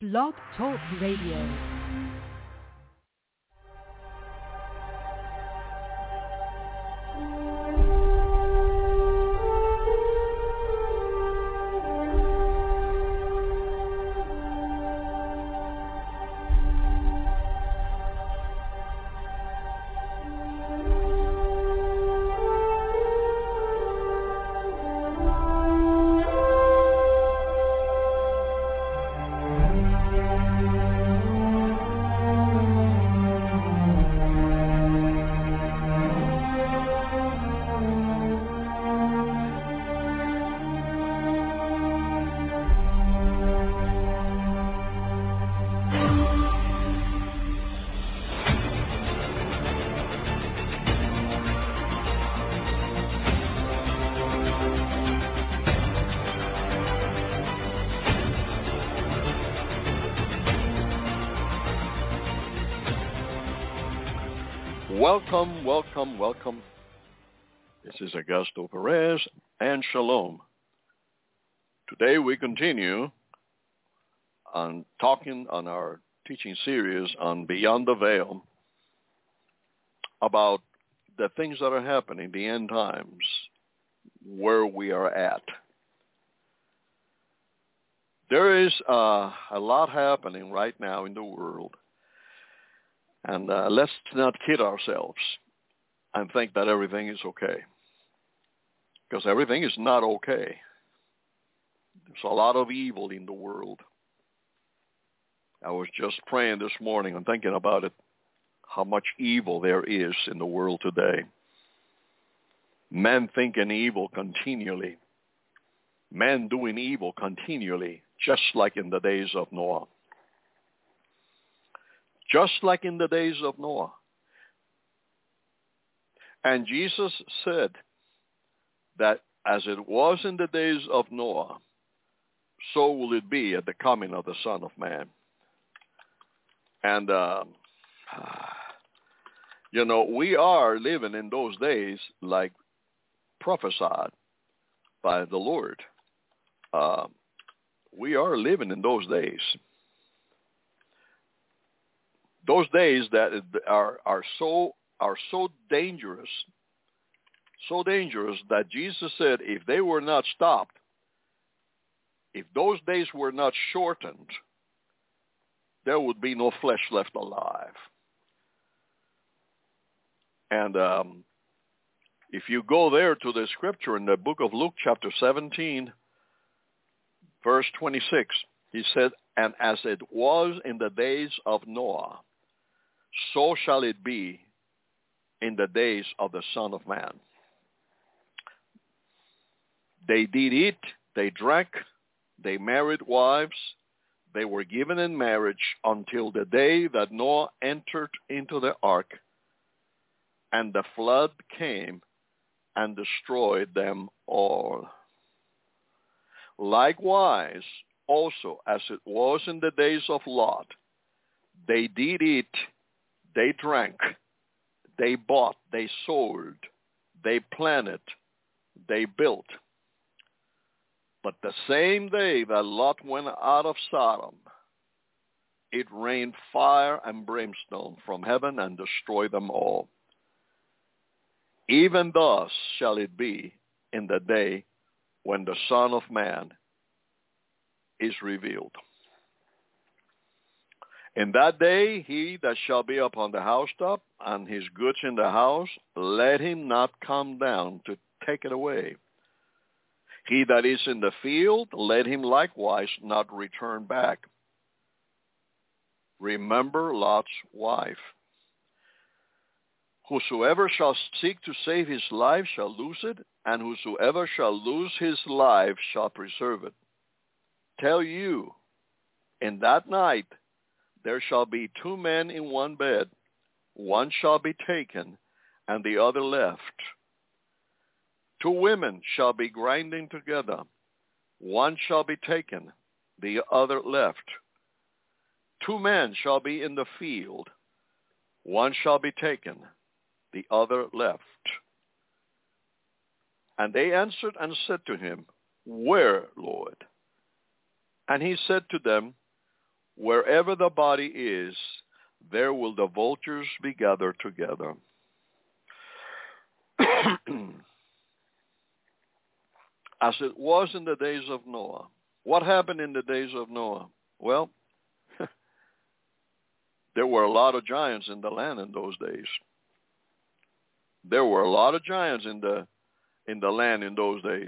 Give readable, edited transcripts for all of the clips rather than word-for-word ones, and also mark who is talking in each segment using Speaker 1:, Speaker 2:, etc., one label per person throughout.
Speaker 1: Blog Talk Radio.
Speaker 2: Welcome. This is Augusto Perez and Shalom. Today we continue on talking on our teaching series on Beyond the Veil about the things that are happening, the end times, where we are at. There is a lot happening right now in the world. And let's not kid ourselves and think that everything is okay. Because everything is not okay. There's a lot of evil in the world. I was just praying this morning and thinking about it, how much evil there is in the world today. Men thinking evil continually. Men doing evil continually, just like in the days of Noah. Just like in the days of Noah. And Jesus said that as it was in the days of Noah, so will it be at the coming of the Son of Man. And, we are living in those days like prophesied by the Lord. We are living in those days. Those days that are so dangerous that Jesus said if they were not stopped, if those days were not shortened, there would be no flesh left alive. And if you go there to the scripture in the book of Luke chapter 17, verse 26, he said, and as it was in the days of Noah, so shall it be in the days of the Son of Man. They did eat, they drank, they married wives, they were given in marriage until the day that Noah entered into the ark, and the flood came and destroyed them all. Likewise, also as it was in the days of Lot, they did eat, they drank, they bought, they sold, they planted, they built. But the same day that Lot went out of Sodom, it rained fire and brimstone from heaven and destroyed them all. Even thus shall it be in the day when the Son of Man is revealed. In that day, he that shall be upon the housetop and his goods in the house, let him not come down to take it away. He that is in the field, let him likewise not return back. Remember Lot's wife. Whosoever shall seek to save his life shall lose it, and whosoever shall lose his life shall preserve it. Tell you, in that night, there shall be two men in one bed. One shall be taken, and the other left. Two women shall be grinding together. One shall be taken, the other left. Two men shall be in the field. One shall be taken, the other left. And they answered and said to him, Where, Lord? And he said to them, Wherever the body is, there will the vultures be gathered together. As it was in the days of Noah. What happened in the days of Noah? Well, there were a lot of giants in the land in those days. There were a lot of giants in the land in those days.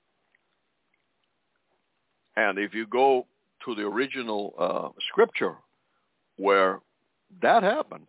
Speaker 2: And if you go to the original scripture where that happened,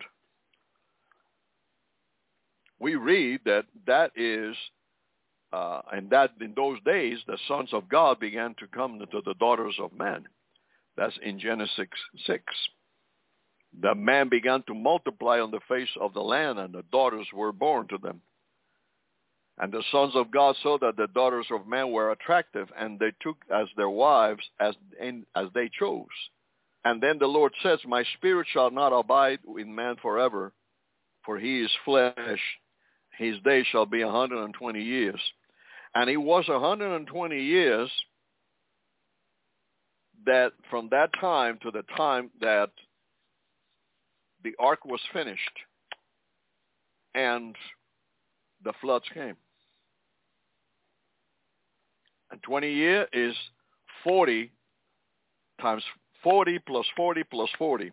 Speaker 2: we read that is, and that in those days the sons of God began to come to the daughters of men. That's in Genesis 6. The man began to multiply on the face of the land, and the daughters were born to them. And the sons of God saw that the daughters of men were attractive, and they took as their wives as they chose. And then the Lord says, my spirit shall not abide in man forever, for he is flesh. His days shall be 120 years. And it was 120 years that from that time to the time that the ark was finished and the floods came. And 20 years is 40 times 40 plus 40 plus 40.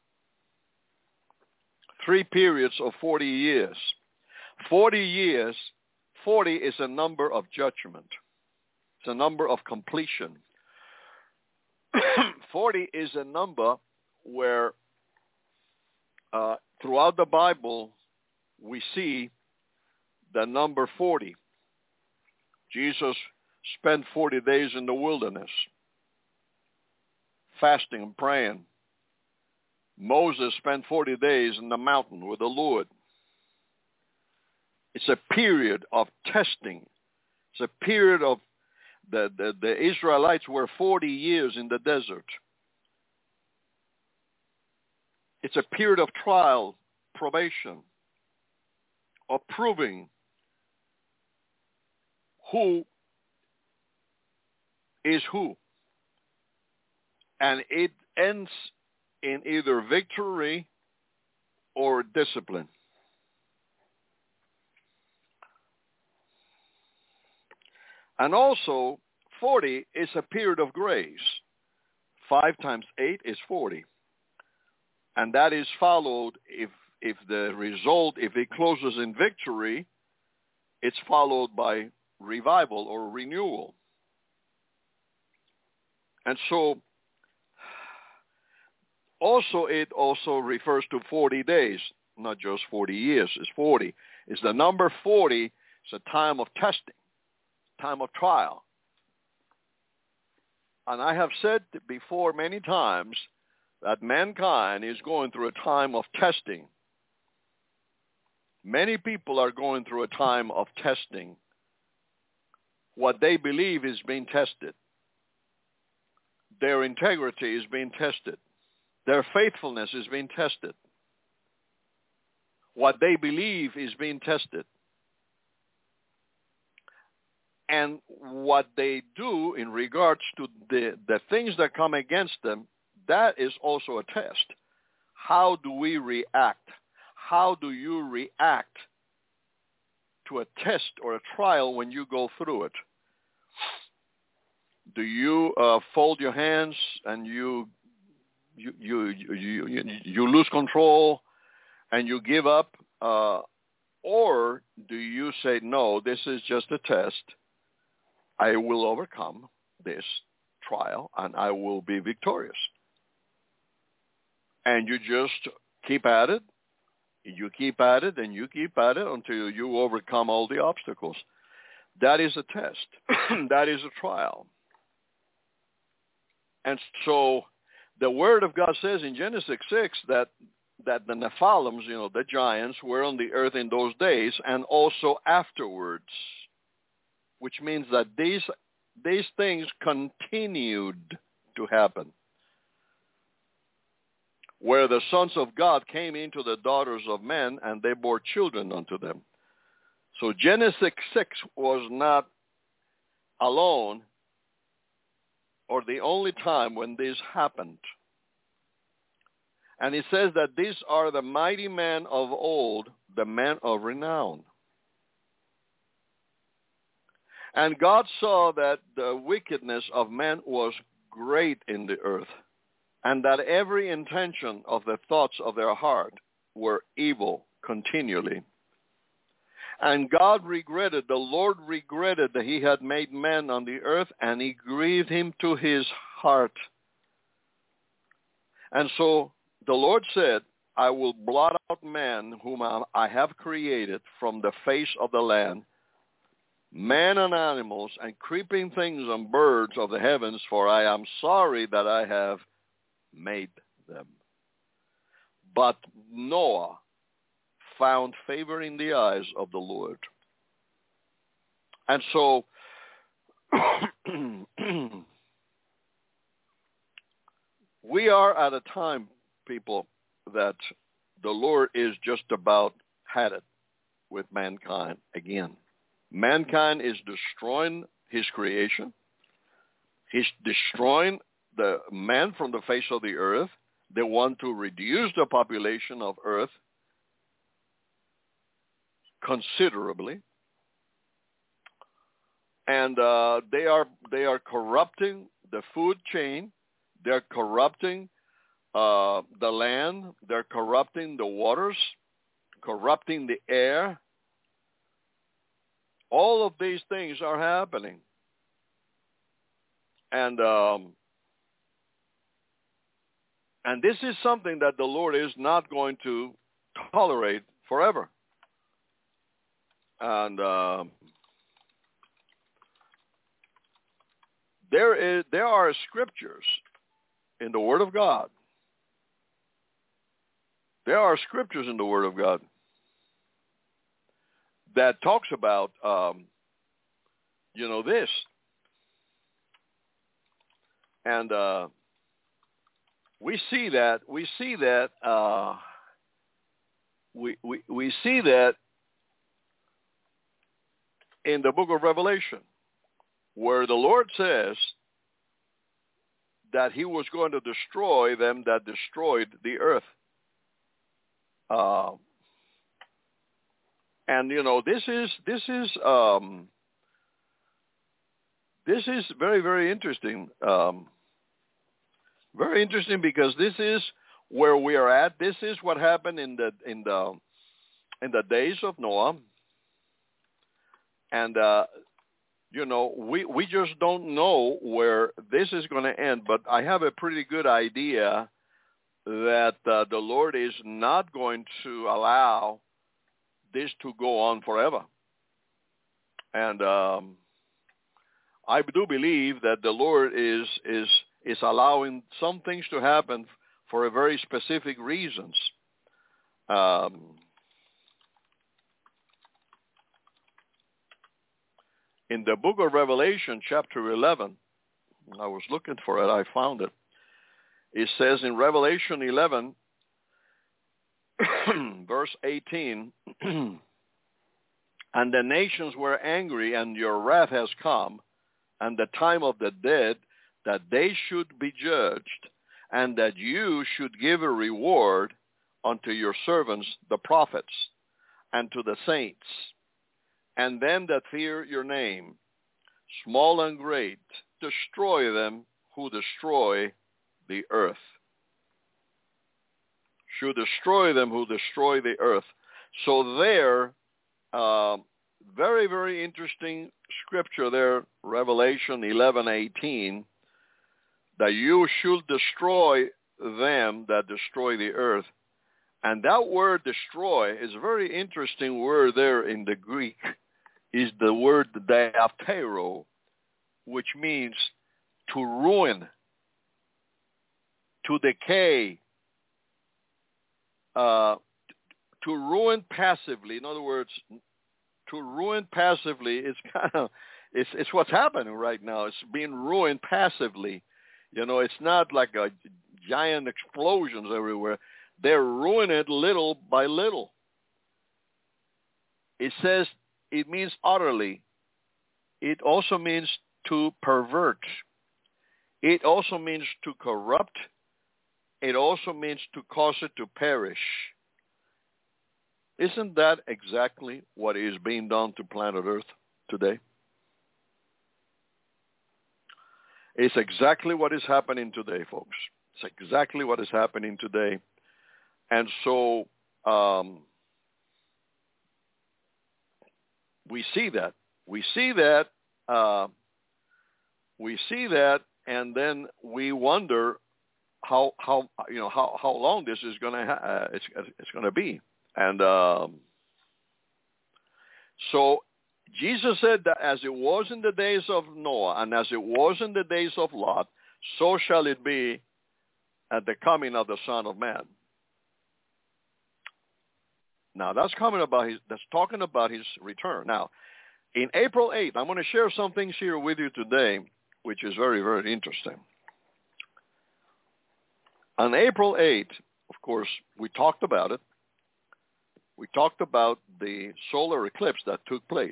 Speaker 2: 3 periods of 40 years. 40 years, 40 is a number of judgment. It's a number of completion. 40 is a number where throughout the Bible we see the number 40. Jesus spent 40 days in the wilderness, fasting and praying. Moses spent 40 days in the mountain with the Lord. It's a period of testing. It's a period of the Israelites were 40 years in the desert. It's a period of trial, probation, of proving who is who. And it ends in either victory or discipline. And also, 40 is a period of grace. 5 times 8 is 40. And that is followed, if the result, if it closes in victory, it's followed by revival or renewal. And so, it also refers to 40 days, not just 40 years. It's 40. It's the number 40. It's a time of testing, time of trial. And I have said before many times that mankind is going through a time of testing. Many people are going through a time of testing. What they believe is being tested. Their integrity is being tested. Their faithfulness is being tested. What they believe is being tested. And what they do in regards to the things that come against them, that is also a test. How do we react? How do you react to a test or a trial when you go through it? Do you fold your hands and you lose control and you give up? Or do you say, no, this is just a test. I will overcome this trial and I will be victorious. And you just keep at it. You keep at it and you keep at it until you overcome all the obstacles. That is a test. That is a trial. And so the Word of God says in Genesis 6 that the Nephilims, the giants, were on the earth in those days and also afterwards, which means that these things continued to happen, where the sons of God came into the daughters of men and they bore children unto them. So Genesis 6 was not alone or the only time when this happened. And it says that these are the mighty men of old, the men of renown. And God saw that the wickedness of men was great in the earth, and that every intention of the thoughts of their heart were evil continually. And God regretted, the Lord regretted that he had made man on the earth, and he grieved him to his heart. And so the Lord said, I will blot out man whom I have created from the face of the land, man and animals, and creeping things and birds of the heavens, for I am sorry that I have made them. But Noah found favor in the eyes of the Lord. And so we are at a time, people, that the Lord is just about had it with mankind again. Mankind is destroying his creation. He's destroying the man from the face of the earth. They want to reduce the population of earth considerably. And they are corrupting the food chain. They're corrupting the land. They're corrupting the waters, corrupting the air. All of these things are happening. And this is something that the Lord is not going to tolerate forever. And there are scriptures in the Word of God. There are scriptures in the Word of God that talks about, this. And we see that in the book of Revelation, where the Lord says that he was going to destroy them that destroyed the earth. And this is very, very interesting. Very interesting, because this is where we are at. This is what happened in the days of Noah. And we just don't know where this is going to end. But I have a pretty good idea that the Lord is not going to allow this to go on forever. And I do believe that the Lord is allowing some things to happen for a very specific reasons. In the book of Revelation, chapter 11, I was looking for it, I found it. It says in Revelation 11, verse 18, and the nations were angry, and your wrath has come, and the time of the dead, that they should be judged, and that you should give a reward unto your servants, the prophets, and to the saints, and them that fear your name, small and great, destroy them who destroy the earth. Should destroy them who destroy the earth. So there, very, very interesting scripture there, Revelation 11:18, that you should destroy them that destroy the earth. And that word destroy is a very interesting word there in the Greek. Is the word diaptero, which means to ruin, to decay, to ruin passively. In other words, to ruin passively is it's what's happening right now. It's being ruined passively. It's not like a giant explosions everywhere. They're ruining it little by little. It says it means utterly. It also means to pervert. It also means to corrupt, it also means to cause it to perish. Isn't that exactly what is being done to planet Earth today? It's exactly what is happening today, folks. It's exactly what is happening today. And so we see that. We see that, and then we wonder how long this is going to it's going to be. And so Jesus said that as it was in the days of Noah and as it was in the days of Lot, so shall it be at the coming of the Son of Man. Now that's talking about his return. Now, in April 8th, I'm going to share some things here with you today, which is very, very interesting. On April 8th, of course, we talked about it. We talked about the solar eclipse that took place.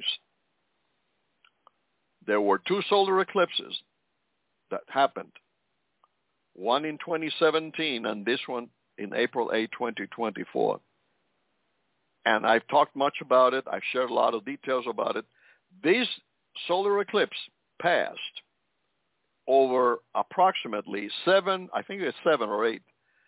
Speaker 2: There were two solar eclipses that happened. One in 2017 and this one in April 8, 2024. And I've talked much about it. I've shared a lot of details about it. This solar eclipse passed over approximately 7 or 8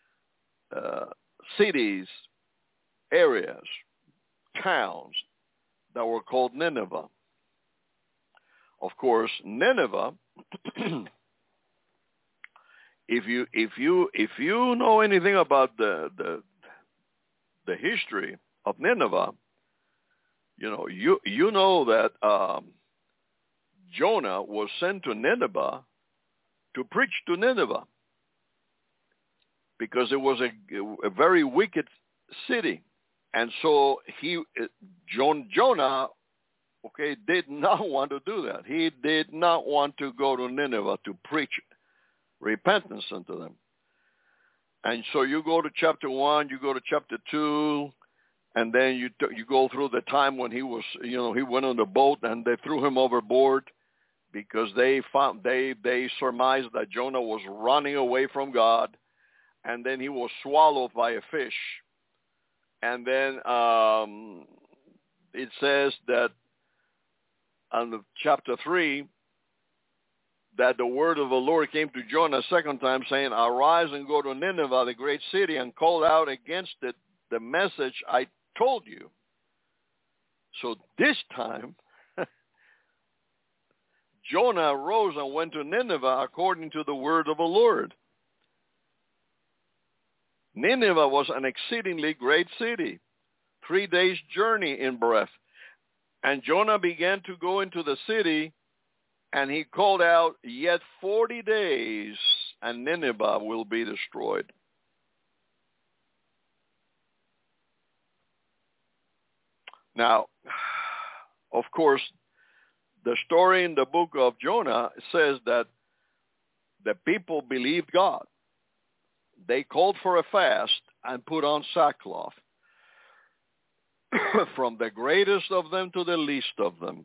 Speaker 2: cities, areas, towns that were called Nineveh. Of course, Nineveh, if you know anything about the history of Nineveh, you know that Jonah was sent to Nineveh to preach to Nineveh because it was a very wicked city. And so Jonah, did not want to do that. He did not want to go to Nineveh to preach repentance unto them. And so you go to chapter 1, you go to chapter 2, and then you go through the time when he was, he went on the boat and they threw him overboard because they surmised that Jonah was running away from God, and then he was swallowed by a fish. And then it says that on chapter 3, that the word of the Lord came to Jonah a second time, saying, "Arise and go to Nineveh, the great city, and call out against it the message I told you." So this time, Jonah arose and went to Nineveh according to the word of the Lord. Nineveh was an exceedingly great city, 3 days' journey in breadth. And Jonah began to go into the city, and he called out, "Yet 40 days, and Nineveh will be destroyed." Now, of course, the story in the book of Jonah says that the people believed God. They called for a fast and put on sackcloth, from the greatest of them to the least of them.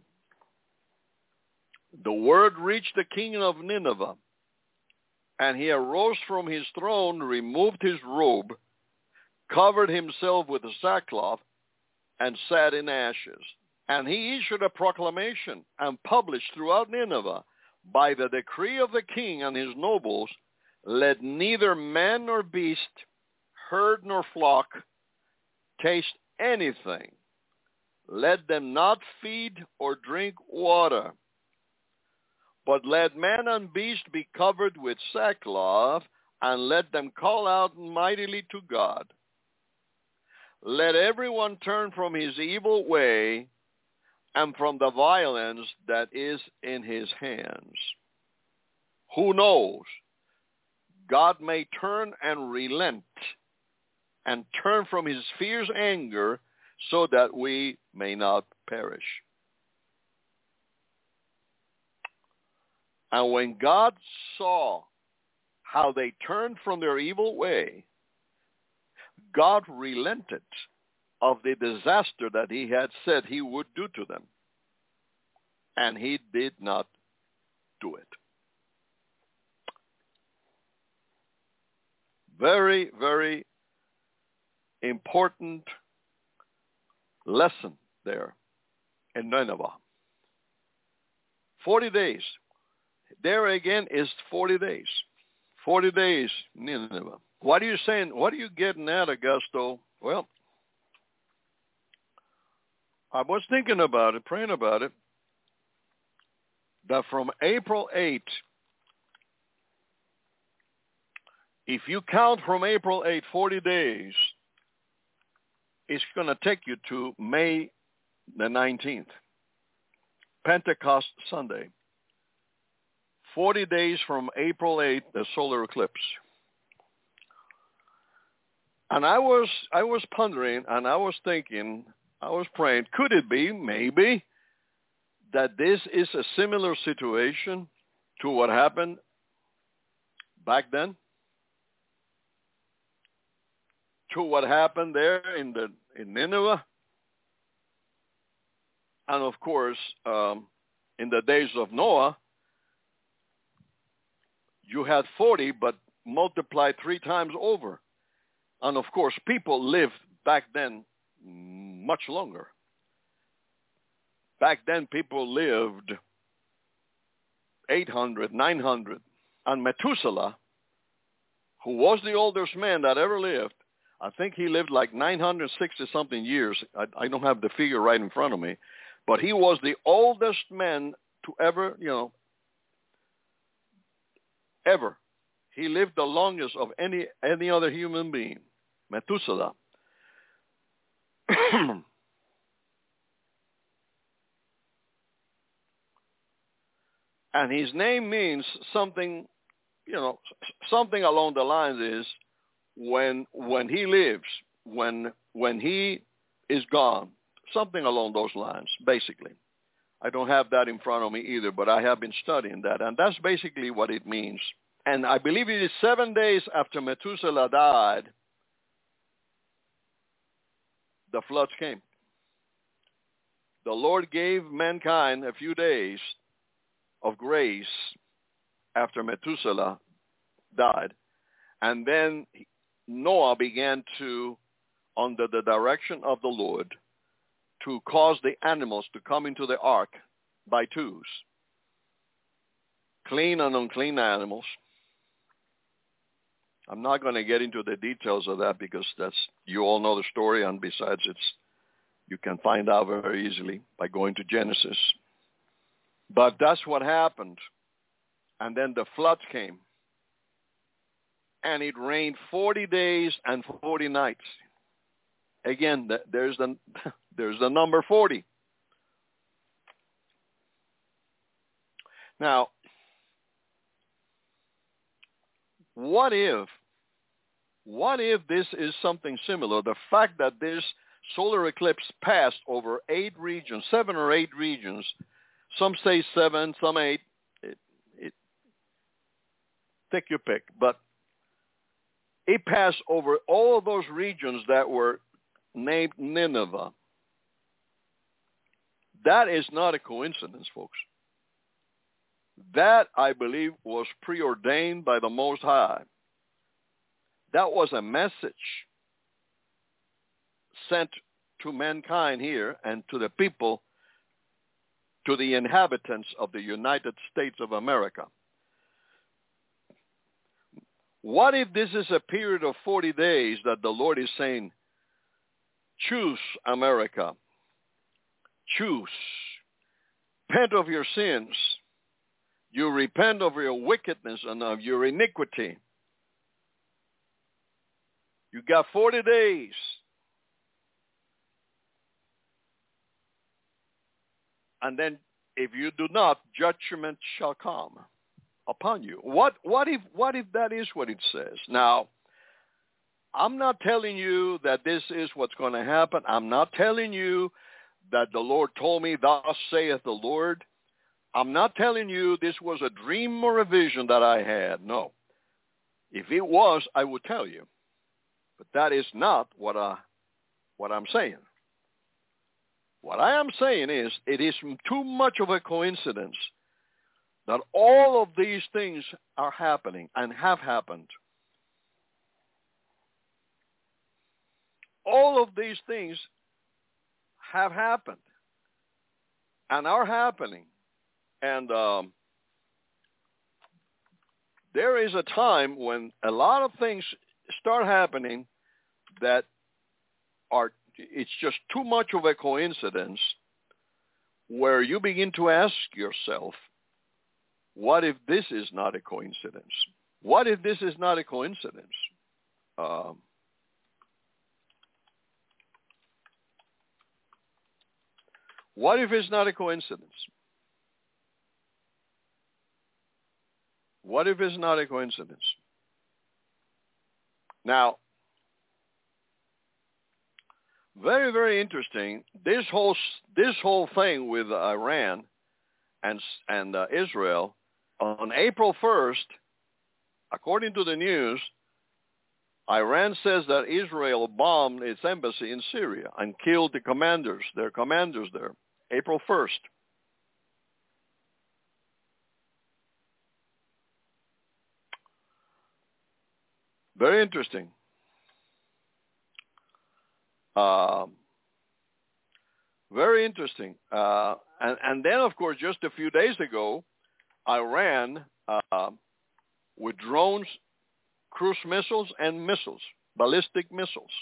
Speaker 2: The word reached the king of Nineveh, and he arose from his throne, removed his robe, covered himself with a sackcloth, and sat in ashes. And he issued a proclamation and published throughout Nineveh, by the decree of the king and his nobles, let neither man nor beast, herd nor flock, taste anything. Let them not feed or drink water. But let man and beast be covered with sackcloth, and let them call out mightily to God. Let everyone turn from his evil way and from the violence that is in his hands. Who knows? God may turn and relent and turn from his fierce anger so that we may not perish. And when God saw how they turned from their evil way, God relented of the disaster that he had said he would do to them. And he did not do it. very, very important lesson there in Nineveh. 40 days. There again is 40 days. 40 days, Nineveh. What are you saying? What are you getting at, Augusto? Well, I was thinking about it, praying about it, that from April 8, if you count from April 8, 40 days, it's going to take you to May the 19th, Pentecost Sunday. 40 days from April 8, the solar eclipse. And I was pondering, and I was thinking, I was praying, could it be, maybe, that this is a similar situation to what happened back then? To what happened there in Nineveh? And of course, in the days of Noah, you had 40, but multiplied 3 times over. And of course, people lived back then much longer. Back then, people lived 800, 900. And Methuselah, who was the oldest man that ever lived, I think he lived like 960-something years. I don't have the figure right in front of me. But he was the oldest man to ever, ever. He lived the longest of any other human being, Methuselah. And his name means something, something along the lines is when he lives, when he is gone, something along those lines, basically. I don't have that in front of me either, but I have been studying that, and that's basically what it means. And I believe it is 7 days after Methuselah died, the floods came. The Lord gave mankind a few days of grace after Methuselah died. And then Noah began to, under the direction of the Lord, to cause the animals to come into the ark by twos. Clean and unclean animals. I'm not going to get into the details of that because you all know the story, and besides you can find out very easily by going to Genesis. But that's what happened. And then the floods came. And it rained 40 days and 40 nights. Again, there's the number 40. Now, what if this is something similar? The fact that this solar eclipse passed over 8 regions, 7 or 8 regions, some say 7, some 8, take your pick, but it passed over all of those regions that were named Nineveh. That is not a coincidence, folks. That, I believe, was preordained by the Most High. That was a message sent to mankind here and to the people, to the inhabitants of the United States of America. What if this is a period of 40 days that the Lord is saying, choose America, choose, repent of your sins, you repent of your wickedness and of your iniquity. You got 40 days. And then if you do not, judgment shall come upon you. What if that is what it says? Now, I'm not telling you that this is what's going to happen. I'm not telling you that the Lord told me, thus saith the Lord. I'm not telling you this was a dream or a vision that I had. No. If it was, I would tell you. But that is not what I'm saying. What I am saying is, it is too much of a coincidence that all of these things are happening and have happened all of these things have happened and are happening. And there is a time when a lot of things start happening that it's just too much of a coincidence, where you begin to ask yourself, what if this is not a coincidence? What if this is not a coincidence? What if it's not a coincidence? What if it's not a coincidence? Now, very, very interesting. This whole thing with Iran and Israel, on April 1st, according to the news, Iran says that Israel bombed its embassy in Syria and killed their commanders there, April 1st. Very interesting. Very interesting. And then, of course, just a few days ago, Iran, with drones, cruise missiles, and missiles, ballistic missiles.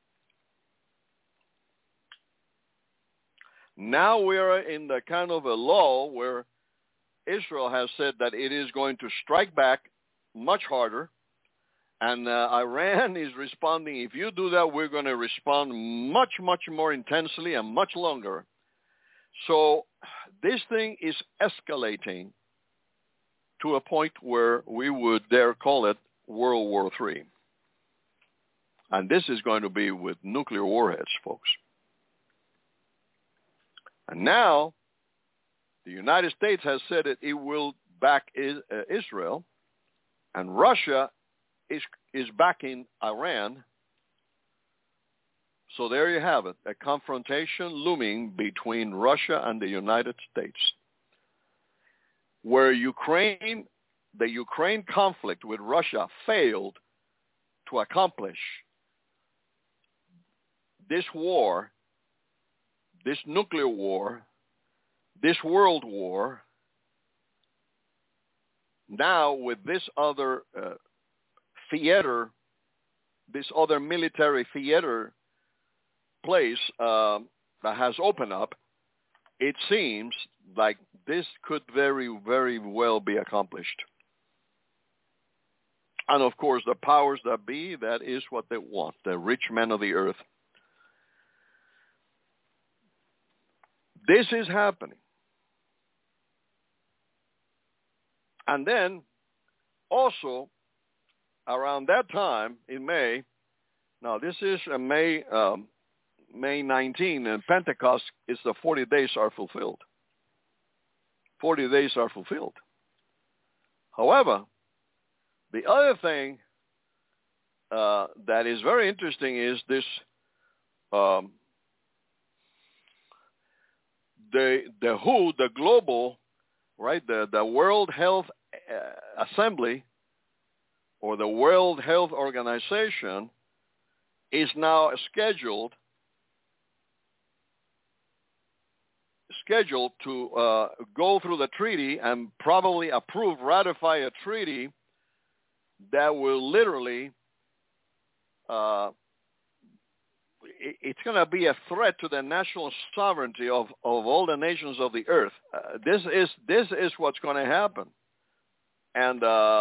Speaker 2: Now we are in the kind of a lull where Israel has said that it is going to strike back much harder. And Iran is responding, if you do that, we're going to respond much, much more intensely and much longer. So this thing is escalating to a point where we would dare call it World War III. And this is going to be with nuclear warheads, folks. And now the United States has said that it will back Israel, and Russia is backing Iran. So there you have it, a confrontation looming between Russia and the United States, where the Ukraine conflict with Russia failed to accomplish this war, this nuclear war, this world war. Now with this other theater, this other military theater place that has opened up, it seems like this could very, very well be accomplished. And of course, the powers that be, that is what they want, the rich men of the earth. This is happening. And then also, around that time in May, now this is May 19, and Pentecost is the 40 days are fulfilled. 40 days are fulfilled. However, the other thing that is very interesting is this, the WHO, the global, right, the World Health Assembly, or the World Health Organization, is now scheduled to go through the treaty and probably ratify a treaty that will literally, it's going to be a threat to the national sovereignty of all the nations of the earth. This is what's going to happen. And,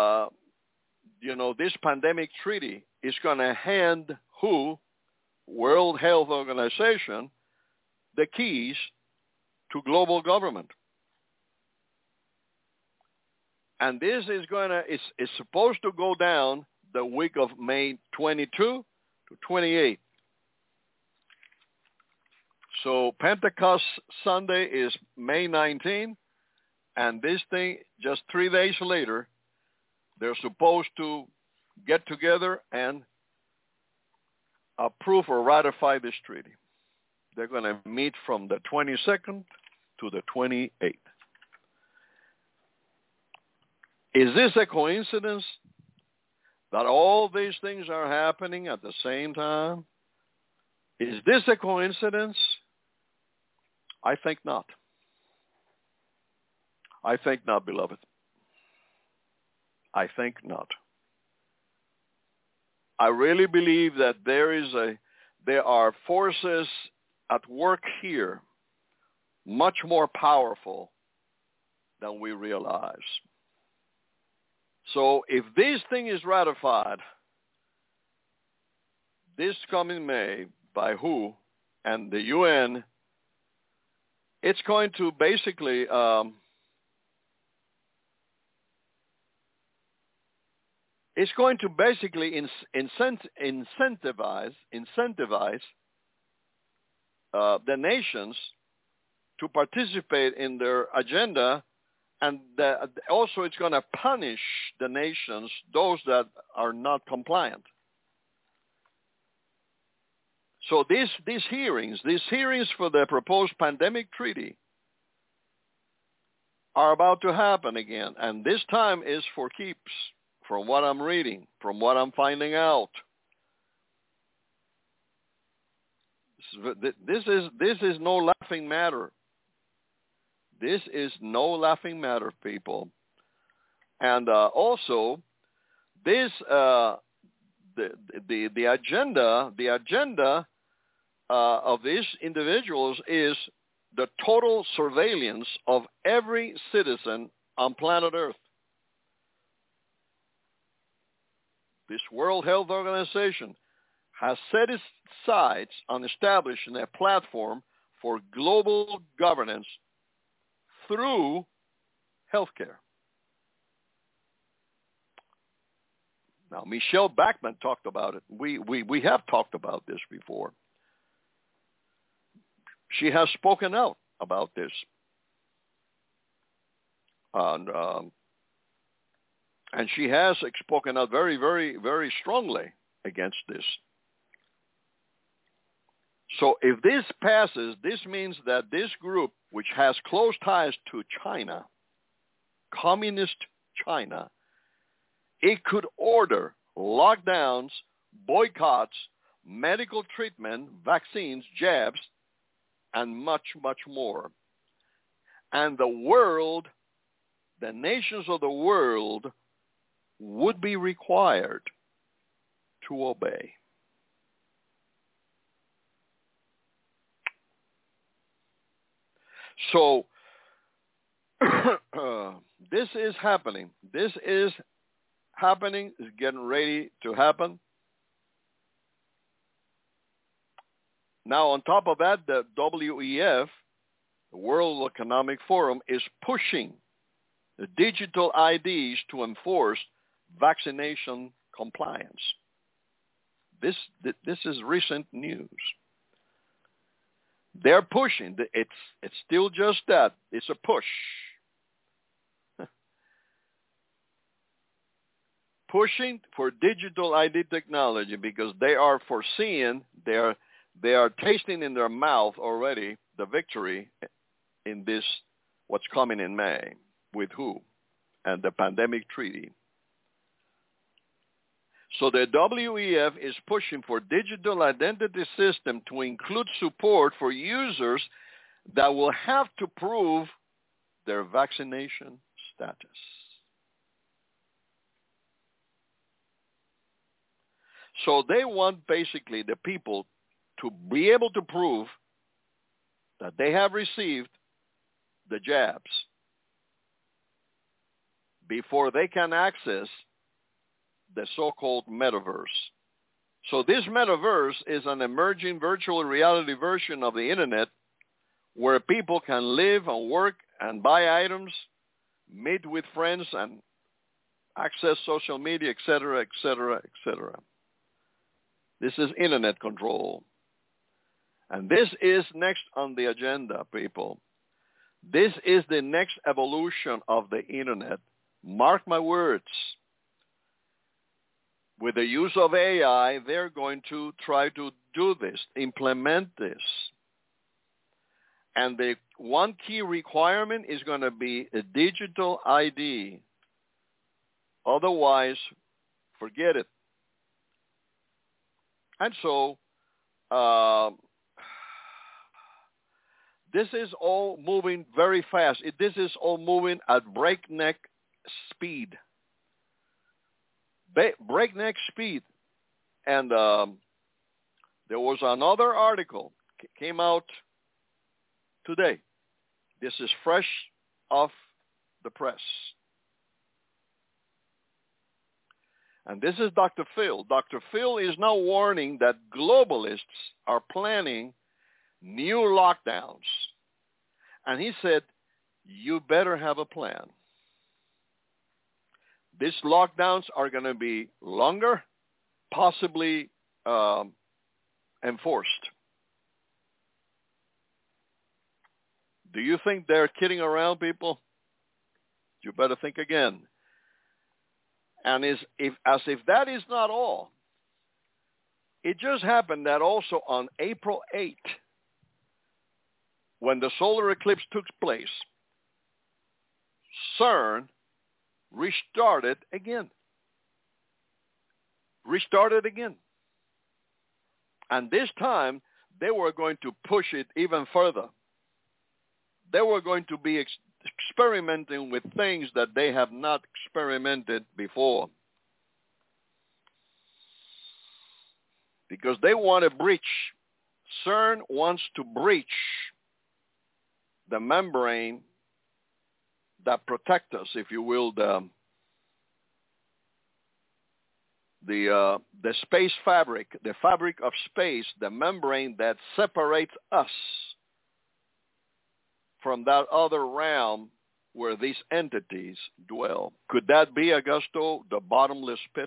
Speaker 2: this pandemic treaty is going to hand WHO, World Health Organization, the keys to global government. And this is it's supposed to go down the week of May 22 to 28. So Pentecost Sunday is May 19, and this thing, just 3 days later, they're supposed to get together and approve or ratify this treaty. They're going to meet from the 22nd to the 28th. Is this a coincidence that all these things are happening at the same time? Is this a coincidence? I think not. I think not, beloved. I think not. I really believe that there are forces at work here much more powerful than we realize. So if this thing is ratified this coming May by WHO and the UN, it's going to basically incentivize the nations to participate in their agenda, and also it's going to punish the nations, those that are not compliant. So these hearings for the proposed pandemic treaty are about to happen again, and this time is for keeps, from what I'm reading, from what I'm finding out. This is no laughing matter. This is no laughing matter, people. And also, this the agenda of these individuals is the total surveillance of every citizen on planet Earth. This World Health Organization has set its sights on establishing a platform for global governance through healthcare. Now, Michelle Bachmann talked about it. We have talked about this before. She has spoken out about this. And she has spoken out very, very, very strongly against this. So if this passes, this means that this group, which has close ties to China, communist China, it could order lockdowns, boycotts, medical treatment, vaccines, jabs, and much, much more. And the world, the nations of the world, would be required to obey. So this is happening. This is happening, is getting ready to happen. Now, on top of that, the WEF, the World Economic Forum, is pushing the digital IDs to enforce vaccination compliance. This is recent news. They're pushing. It's still just that. It's a push. Pushing for digital ID technology because they are foreseeing, they are tasting in their mouth already the victory in this, what's coming in May with WHO and the pandemic treaty. So the WEF is pushing for digital identity system to include support for users that will have to prove their vaccination status. So they want basically the people to be able to prove that they have received the jabs before they can access the so-called metaverse. So this metaverse is an emerging virtual reality version of the internet where people can live and work and buy items, meet with friends and access social media, etc., etc., etc. This is internet control. And this is next on the agenda, people. This is the next evolution of the internet. Mark my words. With the use of AI, they're going to try to do this, implement this. And the one key requirement is going to be a digital ID. Otherwise, forget it. And so this is all moving very fast. This is all moving at breakneck speed. Breakneck speed. And there was another article came out today. This is fresh off the press. And this is Dr. Phil. Dr. Phil is now warning that globalists are planning new lockdowns. And he said, you better have a plan. These lockdowns are going to be longer, possibly enforced. Do you think they're kidding around, people? You better think again. And as if that is not all, it just happened that also on April 8th, when the solar eclipse took place, CERN restarted again. And this time, they were going to push it even further. They were going to be experimenting with things that they have not experimented before. Because they want to breach. CERN wants to breach the membrane that protects us, if you will, the space fabric, the fabric of space, the membrane that separates us from that other realm where these entities dwell. Could that be, Augusto, the bottomless pit?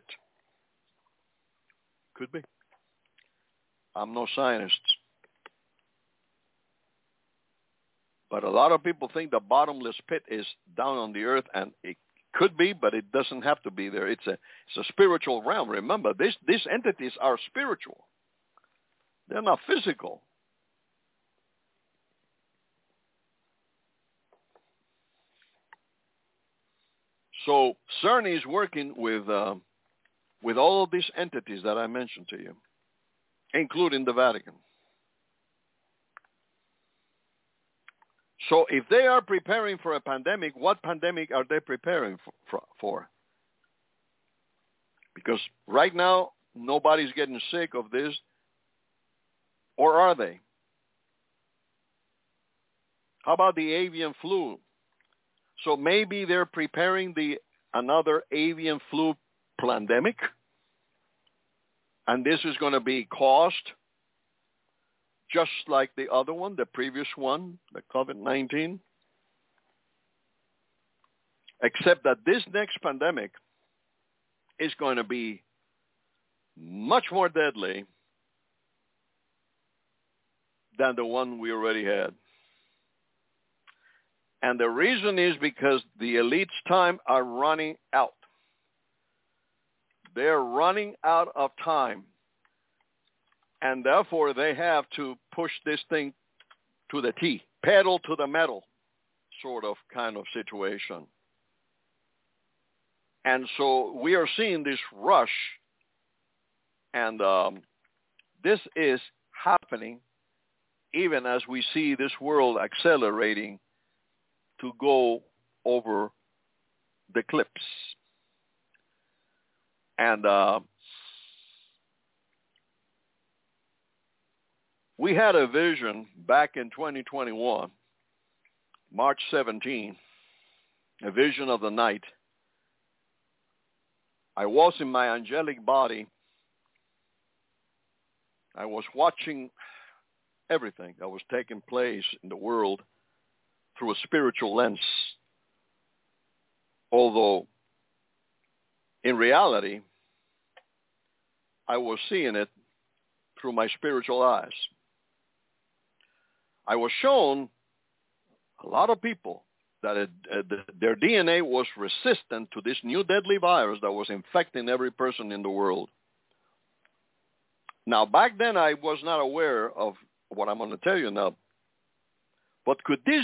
Speaker 2: Could be. I'm no scientist. But a lot of people think the bottomless pit is down on the earth, and it could be, but it doesn't have to be there. It's a spiritual realm. Remember, these entities are spiritual. They're not physical. So CERN is working with all of these entities that I mentioned to you, including the Vatican. So if they are preparing for a pandemic, what pandemic are they preparing for? Because right now, nobody's getting sick of this, or are they? How about the avian flu? So maybe they're preparing another avian flu pandemic, and this is going to be caused just like the other one, the previous one, the COVID-19, except that this next pandemic is going to be much more deadly than the one we already had. And the reason is because the elite's time are running out. They're running out of time. And therefore, they have to push this thing to the T, pedal to the metal sort of kind of situation. And so we are seeing this rush, and this is happening even as we see this world accelerating to go over the cliffs. And we had a vision back in 2021, March 17, a vision of the night. I was in my angelic body. I was watching everything that was taking place in the world through a spiritual lens. Although, in reality, I was seeing it through my spiritual eyes. I was shown a lot of people that their DNA was resistant to this new deadly virus that was infecting every person in the world. Now, back then, I was not aware of what I'm going to tell you now. But could this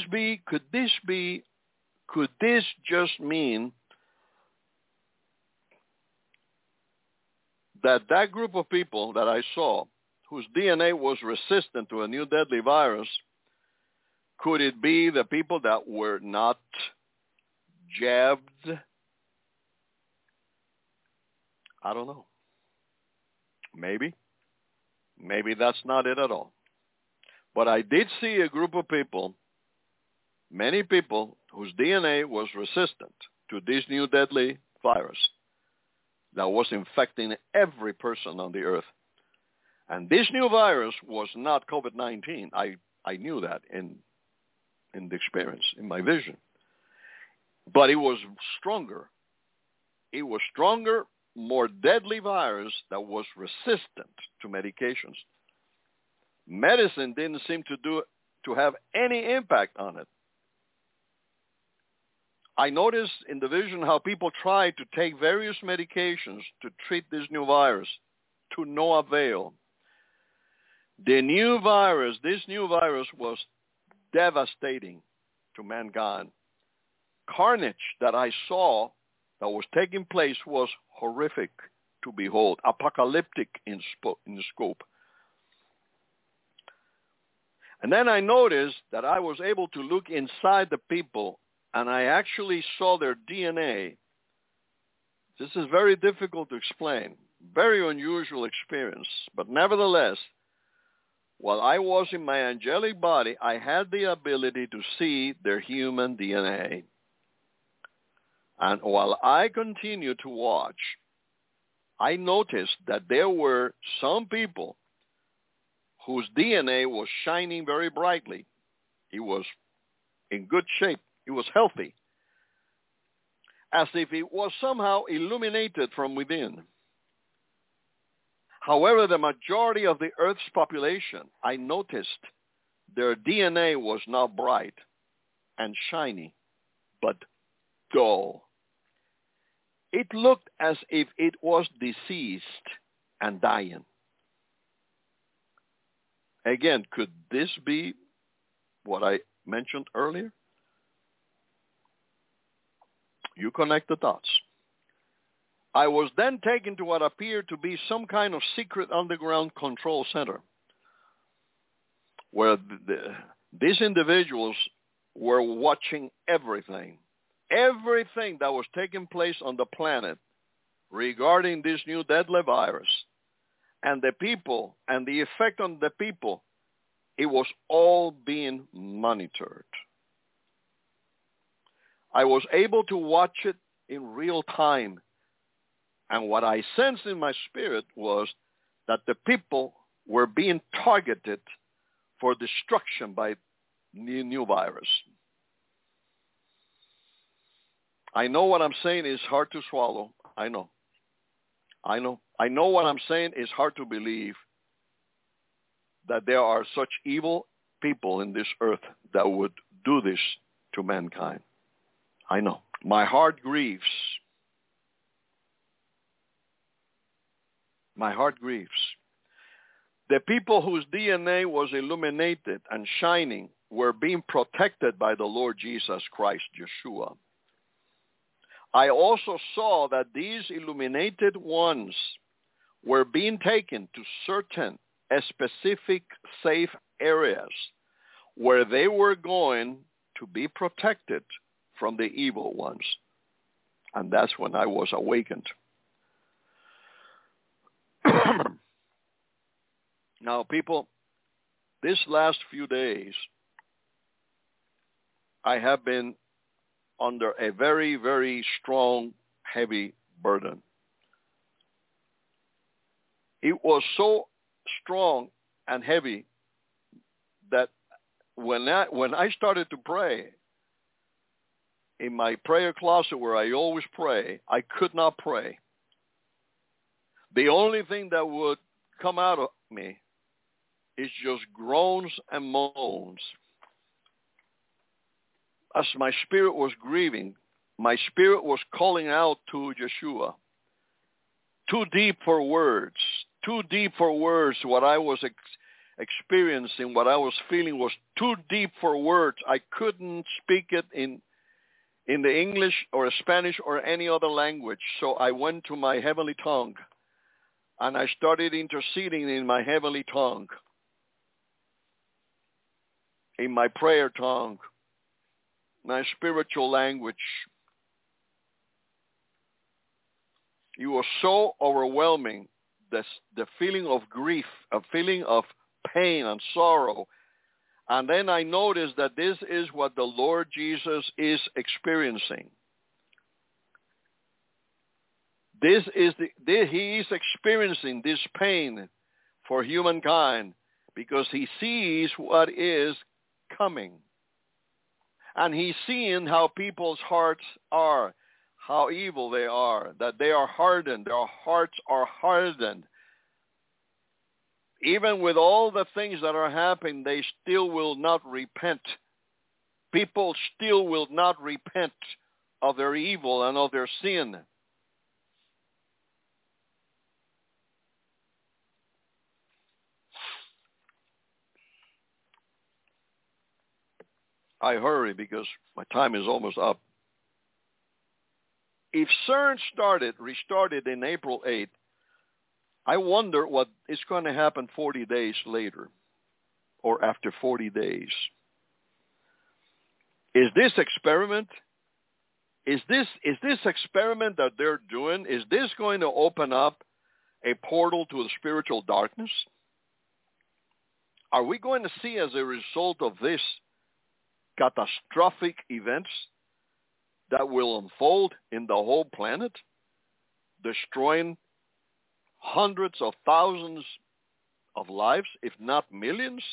Speaker 2: just mean that group of people that I saw whose DNA was resistant to a new deadly virus, could it be the people that were not jabbed? I don't know. Maybe. Maybe that's not it at all. But I did see a group of people, many people, whose DNA was resistant to this new deadly virus that was infecting every person on the earth. And this new virus was not COVID-19. I knew that in the experience, in my vision. But it was stronger. It was stronger, more deadly virus that was resistant to medications. Medicine didn't seem to have any impact on it. I noticed in the vision how people tried to take various medications to treat this new virus to no avail. This new virus was devastating to mankind. Carnage that I saw that was taking place was horrific to behold, apocalyptic in scope. And then I noticed that I was able to look inside the people, and I actually saw their DNA. This is very difficult to explain, very unusual experience, but nevertheless, while I was in my angelic body, I had the ability to see their human DNA. And while I continued to watch, I noticed that there were some people whose DNA was shining very brightly. It was in good shape. It was healthy, as if it was somehow illuminated from within. However, the majority of the Earth's population, I noticed their DNA was not bright and shiny, but dull. It looked as if it was deceased and dying. Again, could this be what I mentioned earlier? You connect the dots. I was then taken to what appeared to be some kind of secret underground control center where these individuals were watching everything that was taking place on the planet regarding this new deadly virus and the people and the effect on the people. It was all being monitored. I was able to watch it in real time. And what I sensed in my spirit was that the people were being targeted for destruction by the new virus. I know what I'm saying is hard to swallow. I know what I'm saying is hard to believe, that there are such evil people in this earth that would do this to mankind. I know. My heart grieves. My heart grieves. The people whose DNA was illuminated and shining were being protected by the Lord Jesus Christ, Yeshua. I also saw that these illuminated ones were being taken to certain specific safe areas where they were going to be protected from the evil ones. And that's when I was awakened. Now, people, this last few days, I have been under a very, very strong, heavy burden. It was so strong and heavy that when I started to pray, in my prayer closet where I always pray, I could not pray. The only thing that would come out of me is just groans and moans. As my spirit was grieving, my spirit was calling out to Yeshua. Too deep for words. What I was experiencing, what I was feeling was too deep for words. I couldn't speak it in the English or Spanish or any other language. So I went to my heavenly tongue and I started interceding in my heavenly tongue, in my prayer tongue, my spiritual language. It was so overwhelming, the feeling of grief, a feeling of pain and sorrow. And then I noticed that this is what the Lord Jesus is experiencing. He is experiencing this pain for humankind because he sees what is coming. And he's seeing how people's hearts are, how evil they are, that they are hardened, their hearts are hardened. Even with all the things that are happening, they still will not repent. People still will not repent of their evil and of their sin. I hurry because my time is almost up. If CERN restarted in April 8th, I wonder what is going to happen 40 days later or after 40 days. Is this experiment that they're doing, is this going to open up a portal to the spiritual darkness? Are we going to see as a result of this catastrophic events that will unfold in the whole planet, destroying hundreds of thousands of lives, if not millions?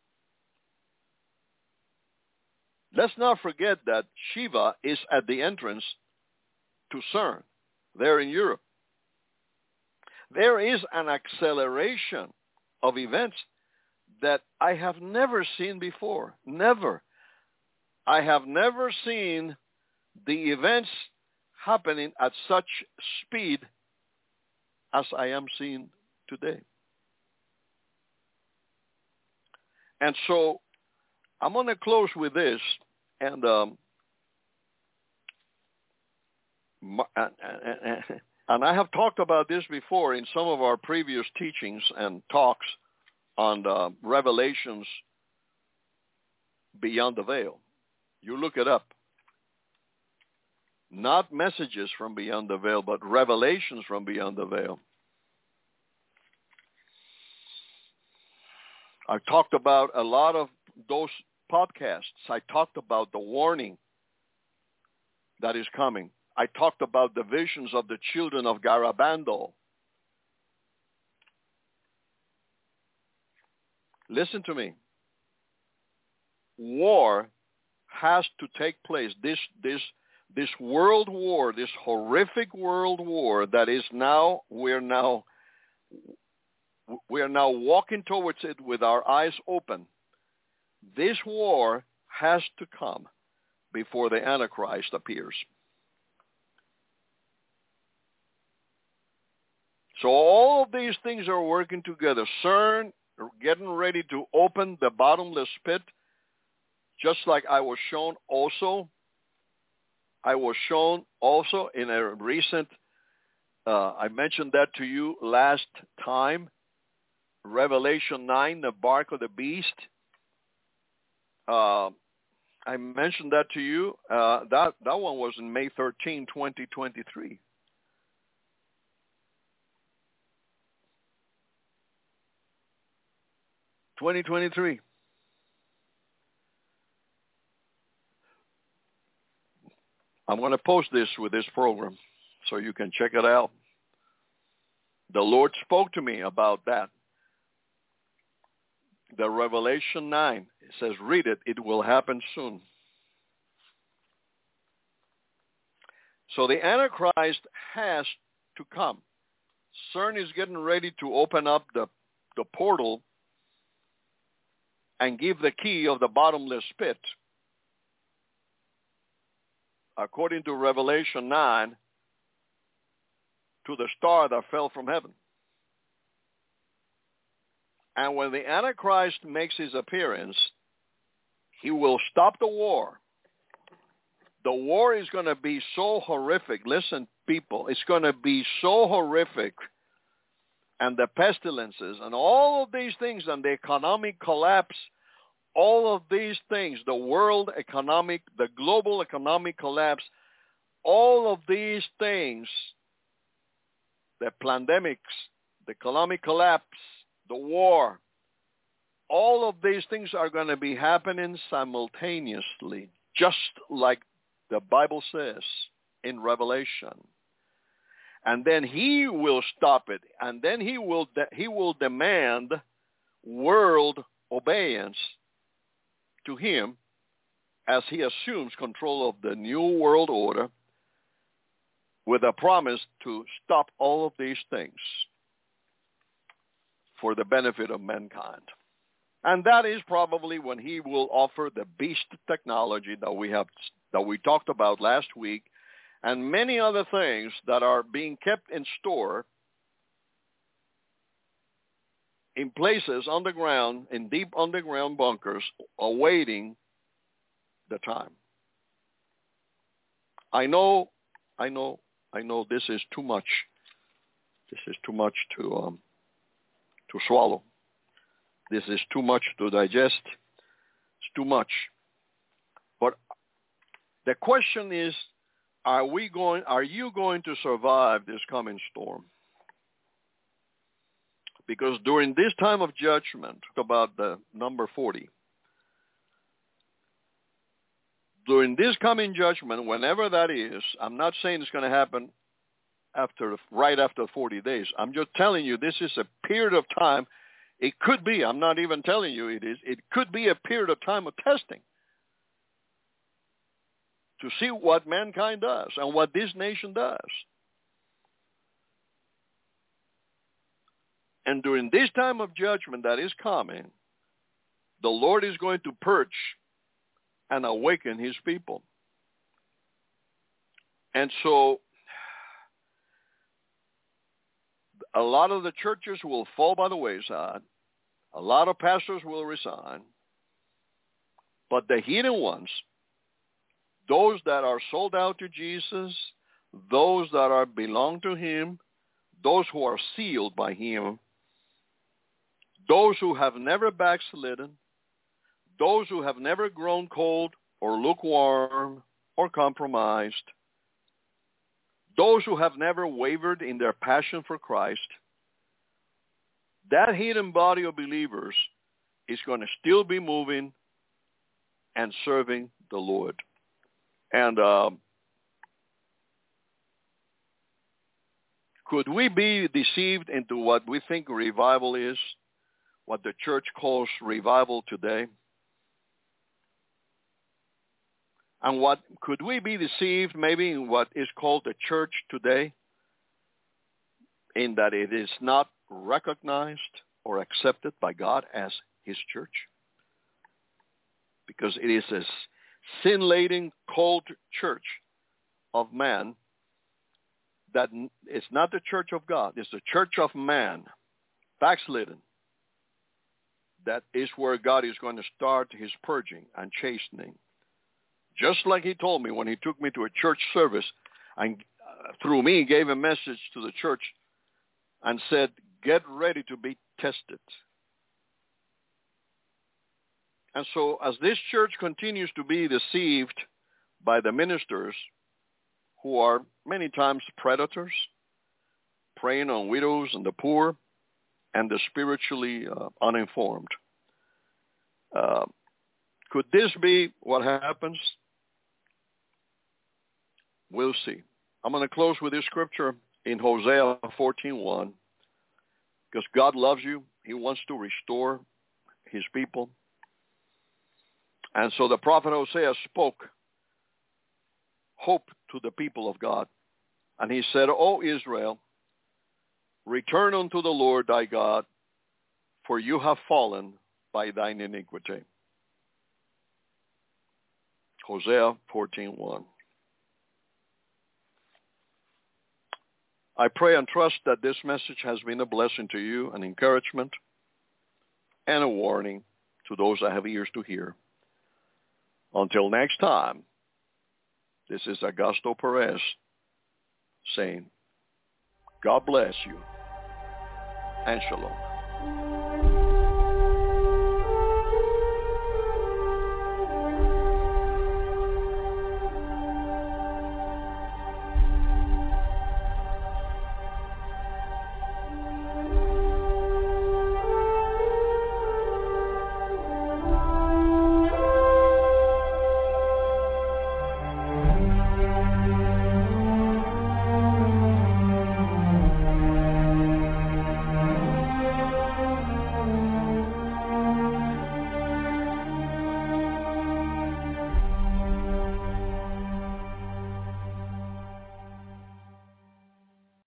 Speaker 2: Let's not forget that Shiva is at the entrance to CERN, there in Europe. There is an acceleration of events that I have never seen before. Never. I have never seen the events happening at such speed as I am seeing today. And so I'm going to close with this, and I have talked about this before in some of our previous teachings and talks on Revelations Beyond the Veil. You look it up. Not messages from beyond the veil, but revelations from beyond the veil. I talked about a lot of those podcasts. I talked about the warning that is coming. I talked about the visions of the children of Garabandal. Listen to me. War has to take place. This world war, this horrific world war that is now, we're now walking towards it with our eyes open. This war has to come before the Antichrist appears. So all of these things are working together. CERN getting ready to open the bottomless pit, just like I was shown also in a recent, I mentioned that to you last time, Revelation 9, the mark of the beast. I mentioned that to you. That one was in May 13, 2023. I'm going to post this with this program so you can check it out. The Lord spoke to me about that. The Revelation 9, it says, read it, it will happen soon. So the Antichrist has to come. CERN is getting ready to open up the portal and give the key of the bottomless pit, according to Revelation 9, to the star that fell from heaven. And when the Antichrist makes his appearance, he will stop the war. The war is going to be so horrific. Listen, people, it's going to be so horrific and the pestilences and all of these things and the economic collapse, all of these things, the world economic, the global economic collapse, all of these things, the pandemics, the economic collapse, the war, all of these things are going to be happening simultaneously, just like the Bible says in Revelation. And then he will stop it, and then he will demand world obedience to him as he assumes control of the new world order with a promise to stop all of these things for the benefit of mankind. And that is probably when he will offer the beast technology that we talked about last week, and many other things that are being kept in store in places underground, in deep underground bunkers, awaiting the time. I know this is too much. This is too much to swallow. This is too much to digest. It's too much. But the question is, are you going to survive this coming storm? Because during this time of judgment, about the number 40, during this coming judgment, whenever that is, I'm not saying it's going to happen right after 40 days. I'm just telling you this is a period of time. It could be, I'm not even telling you it is, it could be a period of time of testing to see what mankind does and what this nation does. And during this time of judgment that is coming, the Lord is going to purge and awaken his people. And so a lot of the churches will fall by the wayside. A lot of pastors will resign. But the hidden ones, those that are sold out to Jesus, those that belong to him, those who are sealed by him, those who have never backslidden, those who have never grown cold or lukewarm or compromised, those who have never wavered in their passion for Christ, that hidden body of believers is going to still be moving and serving the Lord. And could we be deceived into what we think revival is, what the church calls revival today? And could we be deceived maybe in what is called the church today, in that it is not recognized or accepted by God as his church? Because it is a sin-laden, cold church of man that it's not the church of God. It's the church of man, backslidden. That is where God is going to start his purging and chastening. Just like he told me when he took me to a church service and through me gave a message to the church and said, get ready to be tested. And so as this church continues to be deceived by the ministers who are many times predators, preying on widows and the poor and the spiritually uninformed, could this be what happens? We'll see. I'm going to close with this scripture in Hosea 14:1, because God loves you. He wants to restore his people. And so the prophet Hosea spoke hope to the people of God. And he said, O Israel, return unto the Lord thy God, for you have fallen by thine iniquity. Hosea 14:1. I pray and trust that this message has been a blessing to you, an encouragement, and a warning to those that have ears to hear. Until next time, this is Augusto Perez saying, God bless you. and shalom.